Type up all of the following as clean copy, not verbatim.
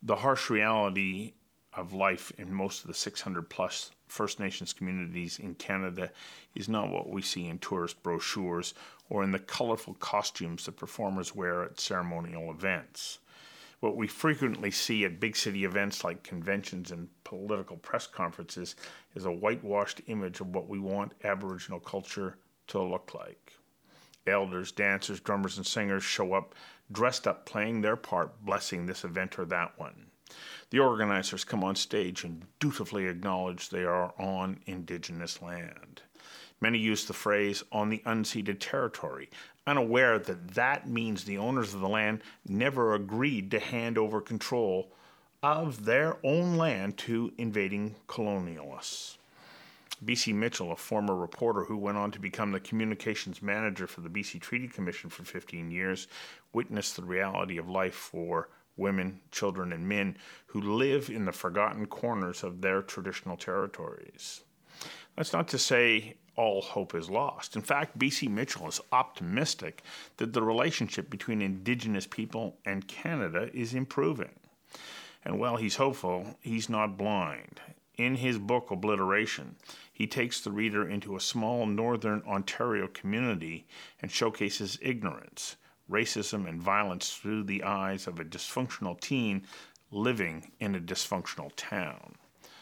The harsh reality of life in most of the 600 plus First Nations communities in Canada is not what we see in tourist brochures or in the colorful costumes that performers wear at ceremonial events. What we frequently see at big city events like conventions and political press conferences is a whitewashed image of what we want Aboriginal culture to look like. Elders, dancers, drummers, and singers show up dressed up, playing their part, blessing this event or that one. The organizers come on stage and dutifully acknowledge they are on Indigenous land. Many use the phrase, on the unceded territory, unaware that that means the owners of the land never agreed to hand over control of their own land to invading colonialists. B.C. Mitchell, a former reporter who went on to become the communications manager for the B.C. Treaty Commission for 15 years, witnessed the reality of life for women, children, and men who live in the forgotten corners of their traditional territories. That's not to say all hope is lost. In fact, B.C. Mitchell is optimistic that the relationship between Indigenous people and Canada is improving. And while he's hopeful, he's not blind. In his book, Obliteration, he takes the reader into a small northern Ontario community and showcases ignorance, racism, and violence through the eyes of a dysfunctional teen living in a dysfunctional town.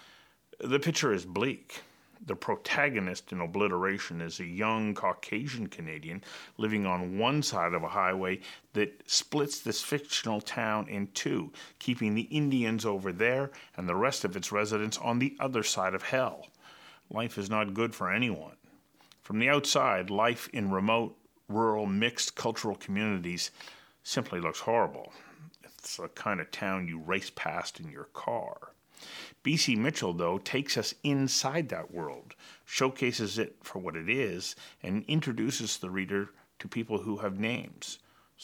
The picture is bleak. The protagonist in Obliteration is a young Caucasian Canadian living on one side of a highway that splits this fictional town in two, keeping the Indians over there and the rest of its residents on the other side of hell. Life is not good for anyone. From the outside, life in remote, rural, mixed cultural communities simply looks horrible. It's the kind of town you race past in your car. B.C. Mitchell, though, takes us inside that world, showcases it for what it is, and introduces the reader to people who have names,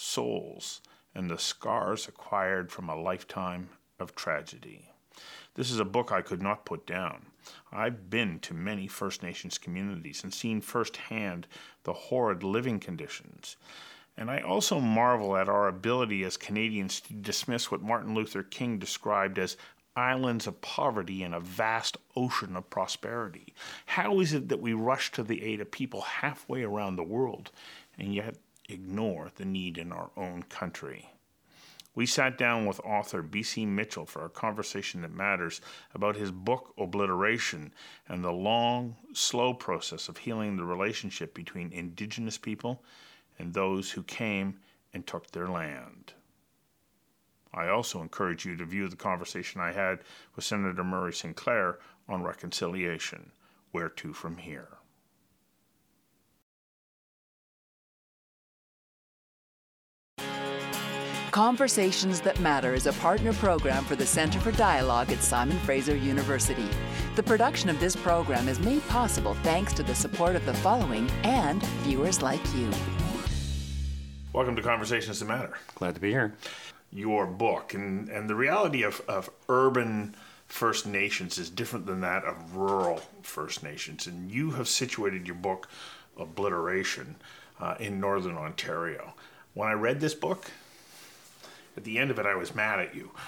souls, and the scars acquired from a lifetime of tragedy. This is a book I could not put down. I've been to many First Nations communities and seen firsthand the horrid living conditions. And I also marvel at our ability as Canadians to dismiss what Martin Luther King described as islands of poverty in a vast ocean of prosperity. How is it that we rush to the aid of people halfway around the world and yet ignore the need in our own country? We sat down with author B.C. Mitchell for a conversation that matters about his book Obliteration and the long, slow process of healing the relationship between Indigenous people and those who came and took their land. I also encourage you to view the conversation I had with Senator Murray Sinclair on reconciliation. Where to from here? Conversations That Matter is a partner program for the Centre for Dialogue at Simon Fraser University. The production of this program is made possible thanks to the support of the following and viewers like you. Welcome to Conversations That Matter. Glad to be here. Your book and the reality of urban First Nations is different than that of rural First Nations. And you have situated your book, Obliteration, in Northern Ontario. When I read this book, at the end of it, I was mad at you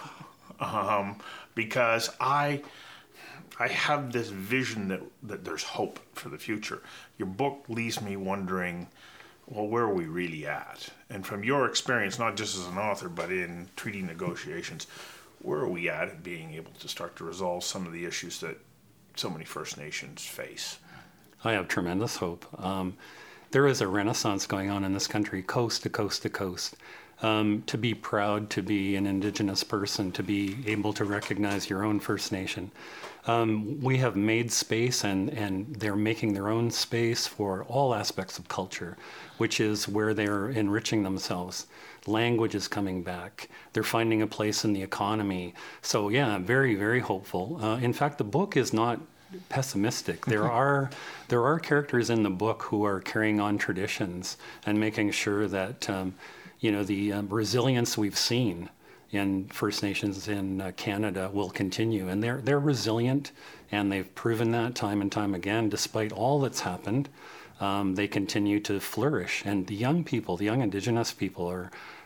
because I have this vision that there's hope for the future. Your book leaves me wondering, well, where are we really at? And from your experience, not just as an author, but in treaty negotiations, where are we at in being able to start to resolve some of the issues that so many First Nations face? I have tremendous hope. There is a renaissance going on in this country, coast to coast to coast. To be proud to be an Indigenous person, to be able to recognize your own First Nation. We have made space and they're making their own space for all aspects of culture, which is where they're enriching themselves. Language is coming back. They're finding a place in the economy. So yeah, very, very hopeful. In fact, the book is not pessimistic. There are characters in the book who are carrying on traditions and making sure that the resilience we've seen in First Nations in Canada will continue. And they're resilient, and they've proven that time and time again. Despite all that's happened, they continue to flourish. And the young people, the young Indigenous people are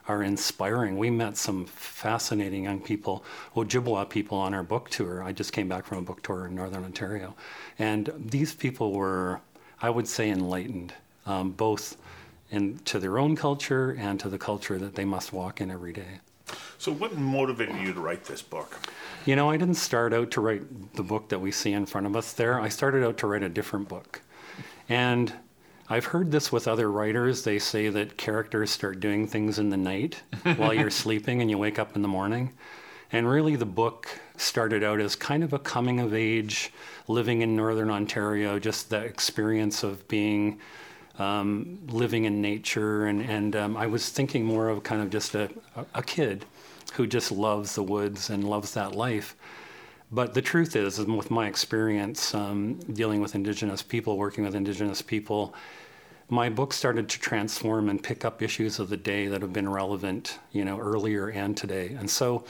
are inspiring. We met some fascinating young people, Ojibwa people, on our book tour. I just came back from a book tour in Northern Ontario. And these people were, I would say, enlightened, both to their own culture and to the culture that they must walk in every day. So what motivated you to write this book? You know, I didn't start out to write the book that we see in front of us there. I started out to write a different book. And I've heard this with other writers. They say that characters start doing things in the night while you're sleeping and you wake up in the morning. And really the book started out as kind of a coming of age, living in Northern Ontario, just the experience of being, living in nature. And I was thinking more of kind of just a kid who just loves the woods and loves that life. But the truth is, with my experience dealing with Indigenous people, working with Indigenous people, my book started to transform and pick up issues of the day that have been relevant, earlier and today. And so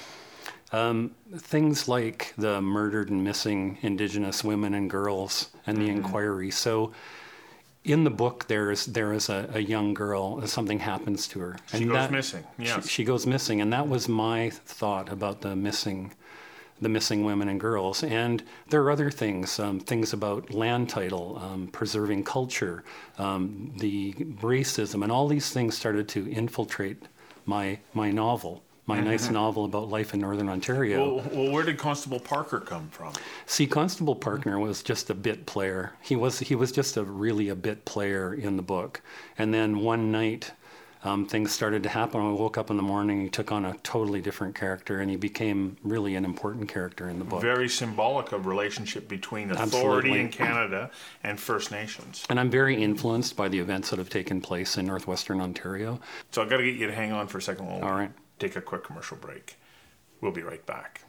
things like the murdered and missing Indigenous women and girls and the inquiry. So in the book, there is a young girl, something happens to her. She goes missing, yes. She goes missing, and that was my thought about the missing women and girls. And there are other things, things about land title, preserving culture, the racism, and all these things started to infiltrate my novel, my nice novel about life in Northern Ontario. Well, where did Constable Parker come from? See, Constable Parker was just a bit player. He was just really a bit player in the book. And then one night, things started to happen. I woke up in the morning, he took on a totally different character, and he became really an important character in the book. Very symbolic of relationship between authority in Canada and First Nations. And I'm very influenced by the events that have taken place in northwestern Ontario. So I've got to get you to hang on for a second. All right. Take a quick commercial break. We'll be right back.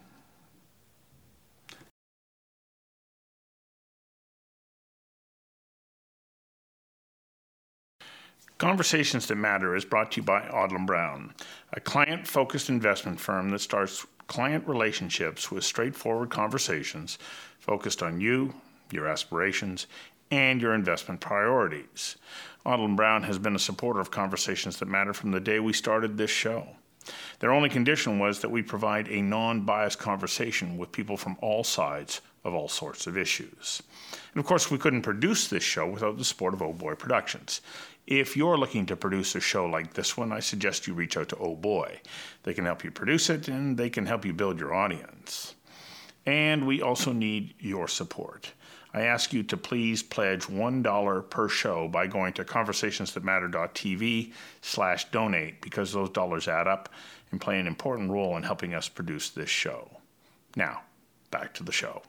Conversations That Matter is brought to you by Odlum Brown, a client-focused investment firm that starts client relationships with straightforward conversations focused on you, your aspirations, and your investment priorities. Odlum Brown has been a supporter of Conversations That Matter from the day we started this show. Their only condition was that we provide a non-biased conversation with people from all sides of all sorts of issues. And of course, we couldn't produce this show without the support of Oh Boy Productions. If you're looking to produce a show like this one, I suggest you reach out to Oh Boy. They can help you produce it, and they can help you build your audience. And we also need your support. I ask you to please pledge $1 per show by going to conversationsthatmatter.tv/donate, because those dollars add up and play an important role in helping us produce this show. Now, back to the show.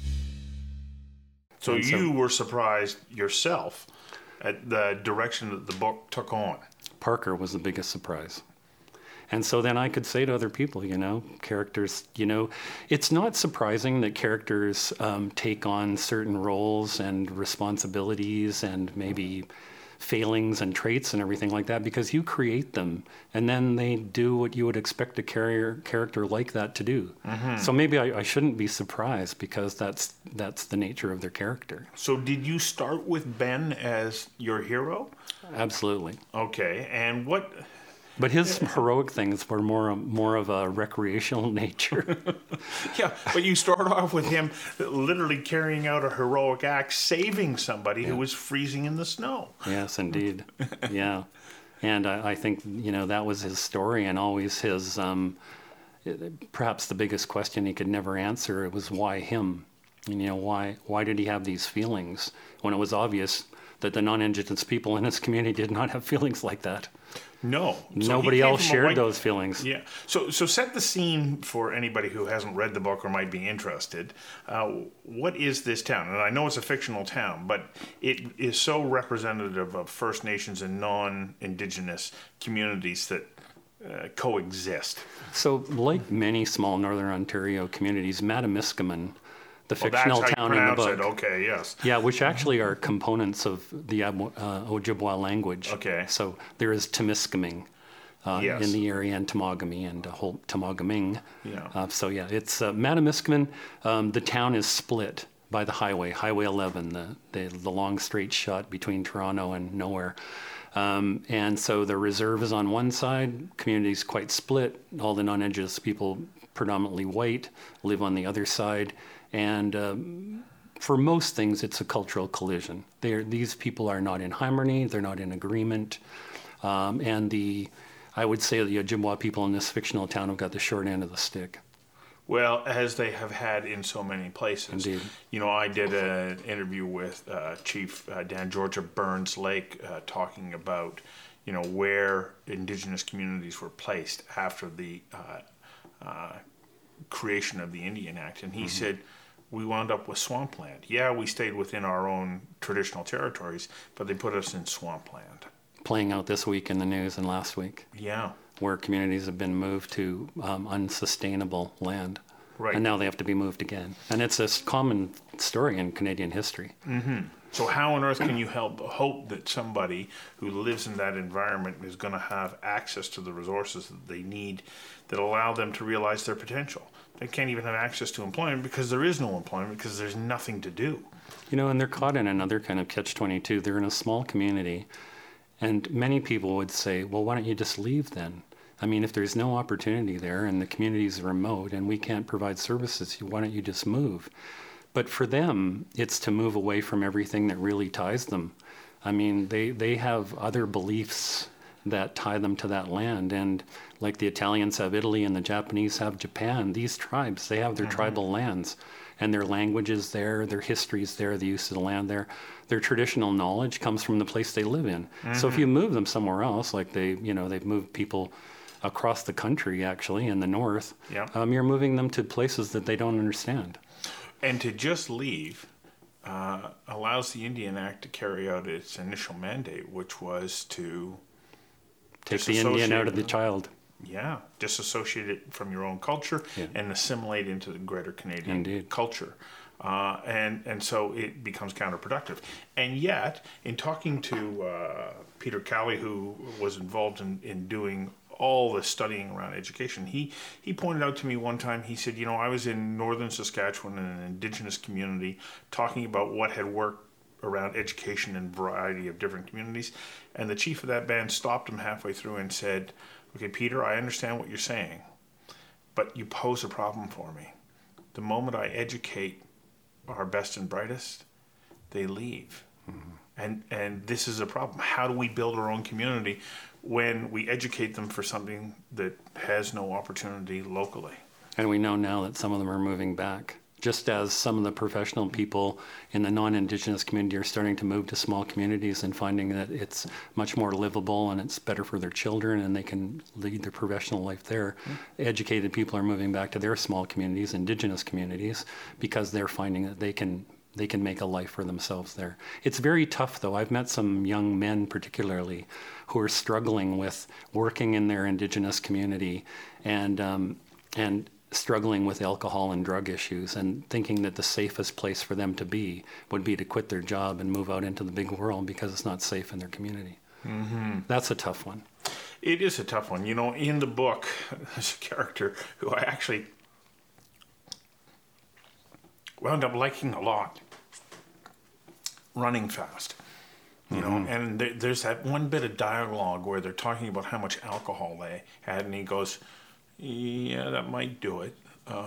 So you were surprised yourself at the direction that the book took on. Parker was the biggest surprise. And so then I could say to other people, characters, it's not surprising that characters take on certain roles and responsibilities and maybe failings and traits and everything like that, because you create them and then they do what you would expect a character like that to do. Mm-hmm. So maybe I shouldn't be surprised, because that's the nature of their character. So did you start with Ben as your hero? Absolutely. Okay, and what... But his heroic things were more of a recreational nature. Yeah, but you start off with him literally carrying out a heroic act, saving somebody who was freezing in the snow. Yes, indeed. Yeah. And I think, that was his story, and always his, perhaps the biggest question he could never answer, it was why him? Why did he have these feelings when it was obvious that the non-Indigenous people in his community did not have feelings like that? No. So nobody else shared those feelings. Yeah. So set the scene for anybody who hasn't read the book or might be interested. What is this town? And I know it's a fictional town, but it is so representative of First Nations and non-Indigenous communities that coexist. So like many small Northern Ontario communities, Matamiskimon, the fictional town in the book. Okay, yes. Yeah, which actually are components of the Ojibwa language. Okay. So there is Temiskaming in the area, and Temagami and Temagaming. Yeah. It's Matamiskimon. The town is split by the Highway 11, the long straight shot between Toronto and nowhere. And so the reserve is on one side, community's quite split, all the non-Indigenous people, predominantly white, live on the other side. And for most things, it's a cultural collision. These people are not in harmony, they're not in agreement. I would say the Ojibwa people in this fictional town have got the short end of the stick. Well, as they have had in so many places. Indeed. You know, I did an interview with Chief Dan George of Burns Lake talking about, you know, where Indigenous communities were placed after the creation of the Indian Act. And he said, we wound up with swampland. Yeah, we stayed within our own traditional territories, but they put us in swampland. Playing out this week in the news and last week. Yeah. Where communities have been moved to unsustainable land. Right. And now they have to be moved again. And it's a common story in Canadian history. Mm-hmm. So how on earth can you hope that somebody who lives in that environment is going to have access to the resources that they need that allow them to realize their potential? They can't even have access to employment because there is no employment because there's nothing to do. You know, and they're caught in another kind of catch-22. They're in a small community. And many people would say, well, why don't you just leave then? I mean, if there's no opportunity there and the community's remote and we can't provide services, why don't you just move? But for them, it's to move away from everything that really ties them. I mean, they have other beliefs that tie them to that land. And like the Italians have Italy and the Japanese have Japan, these tribes, they have their tribal lands. And their language is there, their history is there, the use of the land there. Their traditional knowledge comes from the place they live in. So if you move them somewhere else, like they've moved people across the country, actually, in the north, you're moving them to places that they don't understand. And to just leave allows the Indian Act to carry out its initial mandate, which was to take the Indian out of the child. Yeah, disassociate it from your own culture and assimilate into the greater Canadian culture. And so it becomes counterproductive. And yet, in talking to Peter Calley, who was involved in doing all the studying around education, he pointed out to me one time, he said, you know, I was in northern Saskatchewan in an Indigenous community talking about what had worked around education in a variety of different communities. And the chief of that band stopped him halfway through and said, okay, Peter, I understand what you're saying, but you pose a problem for me. The moment I educate our best and brightest, they leave. And this is a problem. How do we build our own community when we educate them for something that has no opportunity locally? And we know now that some of them are moving back. Just as some of the professional people in the non-Indigenous community are starting to move to small communities and finding that it's much more livable and it's better for their children and they can lead their professional life there. Educated people are moving back to their small communities, Indigenous communities, because they're finding that they can make a life for themselves there. It's very tough, though. I've met some young men particularly who are struggling with working in their Indigenous community and struggling with alcohol and drug issues and thinking that the safest place for them to be would be to quit their job and move out into the big world because it's not safe in their community. That's a tough one. It is a tough one. You know, in the book, there's a character who I actually wound up liking a lot, Running Fast. You know, and there's that one bit of dialogue where they're talking about how much alcohol they had, and he goes, yeah, that might do it.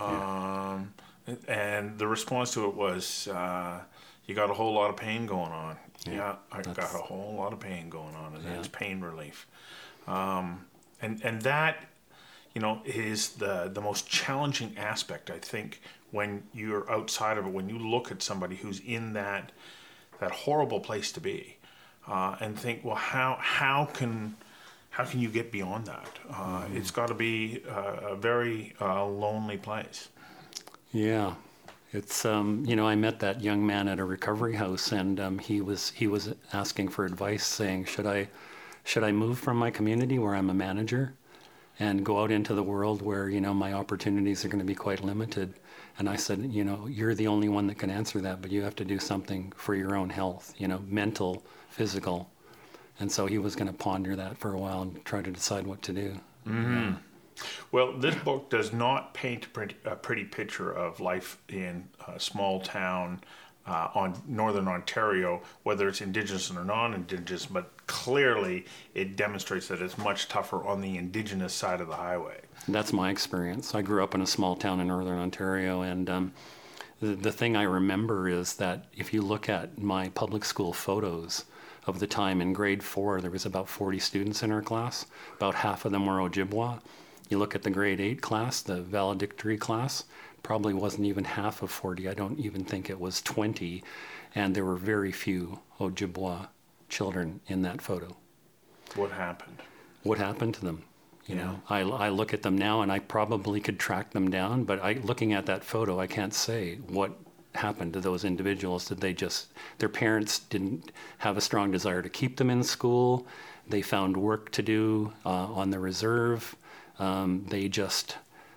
And the response to it was, you got a whole lot of pain going on. Yeah, I got a whole lot of pain going on, and that's pain relief. And that, you know, is the most challenging aspect, I think, when you're outside of it, when you look at somebody who's in that horrible place to be, and think, well, how can you get beyond that? It's got to be a very lonely place. Yeah. It's, you know, I met that young man at a recovery house, and he was asking for advice, saying, should I move from my community where I'm a manager and go out into the world where, you know, my opportunities are going to be quite limited? And I said, you know, you're the only one that can answer that, but you have to do something for your own health, you know, mental, physical. And so he was going to ponder that for a while and try to decide what to do. Mm-hmm. Well, this book does not paint a pretty picture of life in a small town on Northern Ontario, whether it's Indigenous or non-Indigenous, but clearly it demonstrates that it's much tougher on the Indigenous side of the highway. That's my experience. I grew up in a small town in Northern Ontario, and the thing I remember is that if you look at my public school photos of the time in grade 4, there was about 40 students in our class. About half of them were Ojibwa. You look at the grade 8 class, the valedictory class, probably wasn't even half of 40. I don't even think it was 20. And there were very few Ojibwa children in that photo. What happened? What happened to them? You know, I look at them now and I probably could track them down, but looking at that photo, I can't say what happened to those individuals. Did they just, their parents didn't have a strong desire to keep them in school? They found work to do on the reserve. They just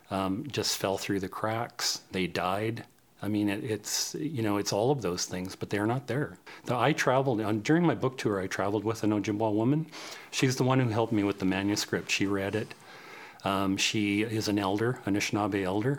fell through the cracks. They died. I mean, it's all of those things, but they're not there. I traveled, during my book tour, I traveled with an Ojibwa woman. She's the one who helped me with the manuscript. She read it. She is an elder, an Anishinaabe elder.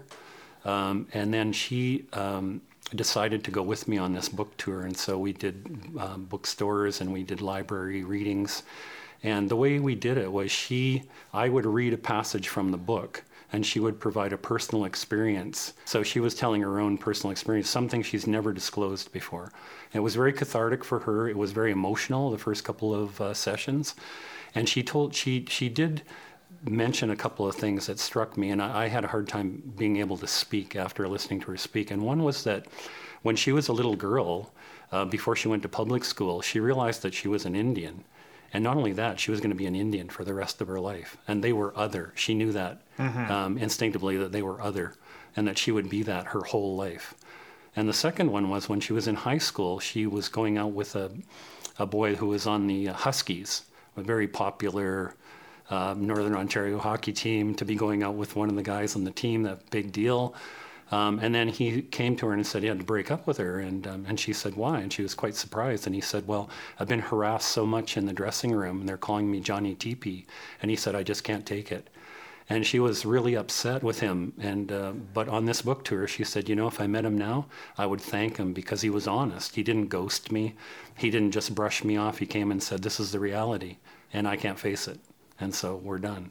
And then she decided to go with me on this book tour. And so we did bookstores and we did library readings. And the way we did it was I would read a passage from the book, and she would provide a personal experience. So she was telling her own personal experience, something she's never disclosed before. It was very cathartic for her. It was very emotional, the first couple of sessions. And she did mention a couple of things that struck me, and I had a hard time being able to speak after listening to her speak. And one was that when she was a little girl, before she went to public school, she realized that she was an Indian. And not only that, she was going to be an Indian for the rest of her life. And they were other. She knew that instinctively, that they were other, and that she would be that her whole life. And the second one was when she was in high school, she was going out with a boy who was on the Huskies, a very popular Northern Ontario hockey team, to be going out with one of the guys on the team, that big deal. And then he came to her and said he had to break up with her. And she said, why? And she was quite surprised. And he said, well, I've been harassed so much in the dressing room, and they're calling me Johnny Teepee. And he said, I just can't take it. And she was really upset with him. But on this book tour, she said, if I met him now, I would thank him because he was honest. He didn't ghost me. He didn't just brush me off. He came and said, this is the reality, and I can't face it. And so we're done.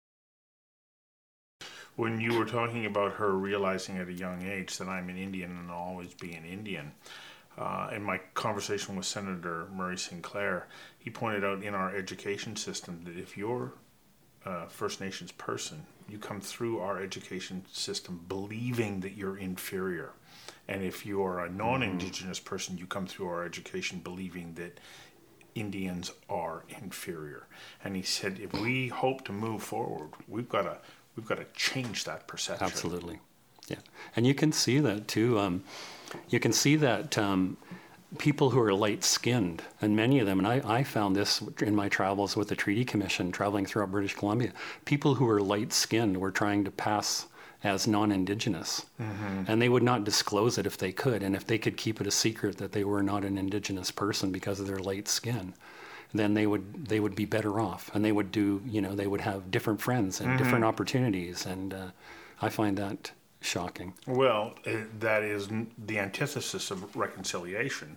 When you were talking about her realizing at a young age that I'm an Indian and I'll always be an Indian, in my conversation with Senator Murray Sinclair, he pointed out in our education system that if you're a First Nations person, you come through our education system believing that you're inferior. And if you're a non-Indigenous person, you come through our education believing that Indians are inferior. And he said, if we hope to move forward, we've got to change that perception. Absolutely, yeah. And you can see that too. You can see that people who are light-skinned, and many of them, and I found this in my travels with the Treaty Commission, traveling throughout British Columbia, people who were light-skinned were trying to pass as non-Indigenous. And they would not disclose it if they could, and if they could keep it a secret that they were not an Indigenous person because of their light skin, then they would be better off, and they would they would have different friends and different opportunities, and I find that shocking. Well, that is the antithesis of reconciliation.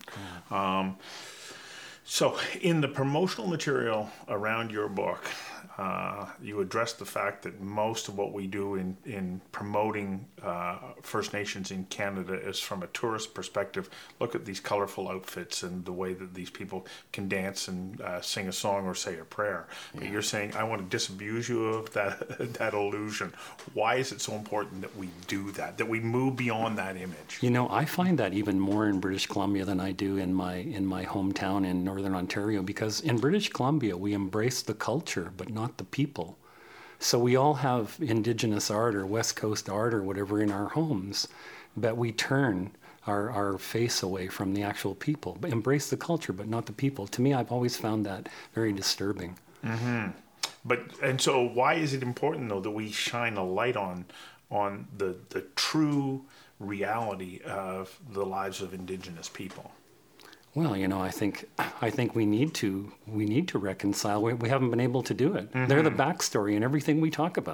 So in the promotional material around your book, you address the fact that most of what we do in promoting First Nations in Canada is from a tourist perspective. Look at these colorful outfits and the way that these people can dance and sing a song or say a prayer. Yeah. But you're saying, I want to disabuse you of that illusion. Why is it so important that we do that we move beyond that image? I find that even more in British Columbia than I do in my hometown in Northern Ontario, because in British Columbia we embrace the culture but not the people. So we all have Indigenous art or West Coast art or whatever in our homes, but we turn our face away from the actual people. But embrace the culture but not the people. To me, I've always found that very disturbing. And so why is it important though that we shine a light on the true reality of the lives of Indigenous people? Well, I think we need to reconcile. We haven't been able to do it. They're the backstory in everything we talk about.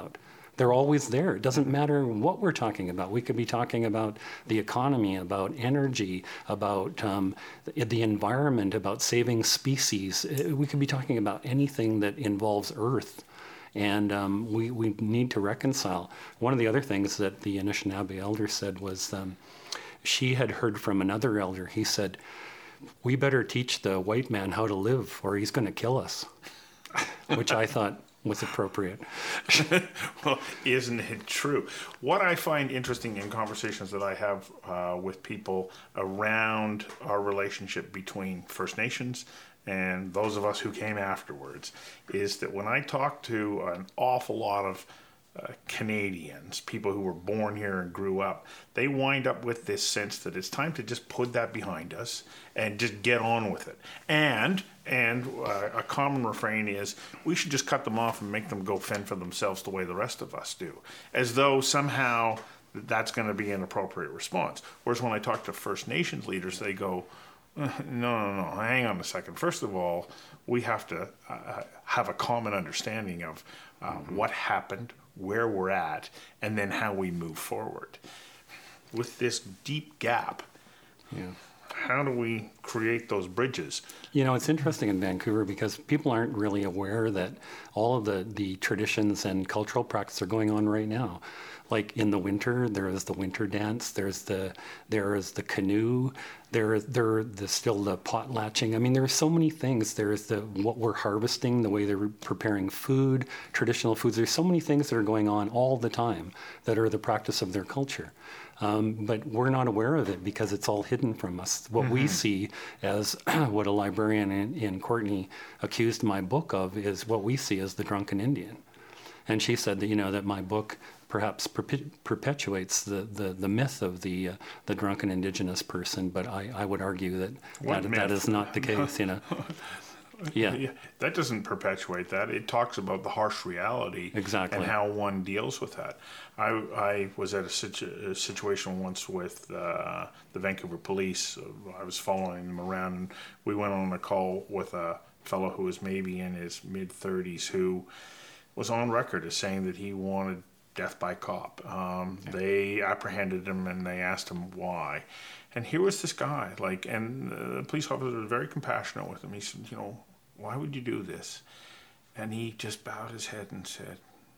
They're always there. It doesn't matter what we're talking about. We could be talking about the economy, about energy, about the environment, about saving species. We could be talking about anything that involves Earth. And we need to reconcile. One of the other things that the Anishinaabe elder said was she had heard from another elder. He said, we better teach the white man how to live or he's going to kill us, which I thought was appropriate. Well, isn't it true? What I find interesting in conversations that I have with people around our relationship between First Nations and those of us who came afterwards is that when I talk to an awful lot of Canadians, people who were born here and grew up, they wind up with this sense that it's time to just put that behind us and just get on with it. And a common refrain is, we should just cut them off and make them go fend for themselves the way the rest of us do, as though somehow that's going to be an appropriate response. Whereas when I talk to First Nations leaders, they go, no, hang on a second. First of all, we have to have a common understanding of what happened, where we're at, and then how we move forward. With this deep gap, how do we create those bridges? You know, it's interesting in Vancouver because people aren't really aware that all of the traditions and cultural practices are going on right now. Like in the winter, there is the winter dance. There is the canoe. There is still the pot latching. I mean, there are so many things. There is what we're harvesting, the way they're preparing food, traditional foods. There's so many things that are going on all the time that are the practice of their culture. But we're not aware of it because it's all hidden from us. What we see as what a librarian in Courtenay accused my book of is what we see as the drunken Indian. And she said that, that my book perhaps perpetuates the myth of the drunken Indigenous person, but I would argue that is not the case, Yeah. That doesn't perpetuate that. It talks about the harsh reality. Exactly. And how one deals with that. I was at a situation once with the Vancouver police. I was following them around, and we went on a call with a fellow who was maybe in his mid-30s who was on record as saying that he wanted death by cop. They apprehended him and they asked him why. And here was this guy, and the police officer was very compassionate with him. He said, why would you do this? And he just bowed his head and said,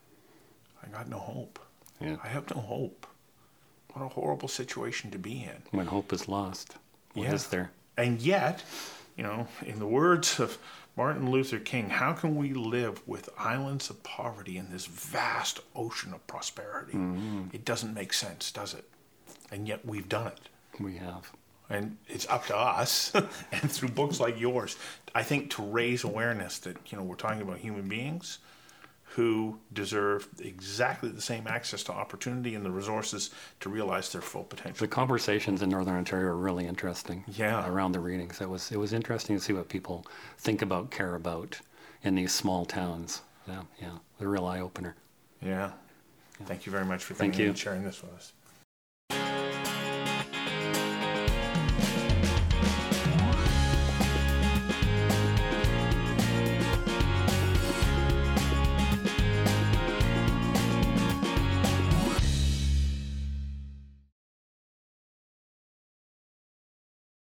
I got no hope. Yeah. I have no hope. What a horrible situation to be in. When hope is lost, what is there? And yet, in the words of Martin Luther King, how can we live with islands of poverty in this vast ocean of prosperity? Mm-hmm. It doesn't make sense, does it? And yet we've done it. We have. And it's up to us, and through books like yours, I think, to raise awareness that, we're talking about human beings who deserve exactly the same access to opportunity and the resources to realize their full potential. The conversations in Northern Ontario are really interesting. Yeah. Around the readings. It was interesting to see what people think about, care about in these small towns. Yeah. A real eye-opener. Yeah. Thank you very much for coming in and sharing this with us.